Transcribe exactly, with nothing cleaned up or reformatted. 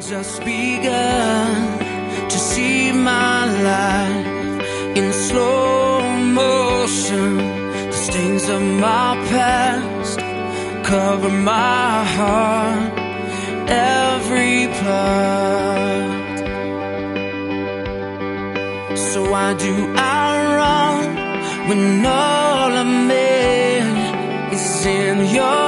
just begun to see my life in slow motion. The stains of my past cover my heart, every part. So why do I run when all I made is in your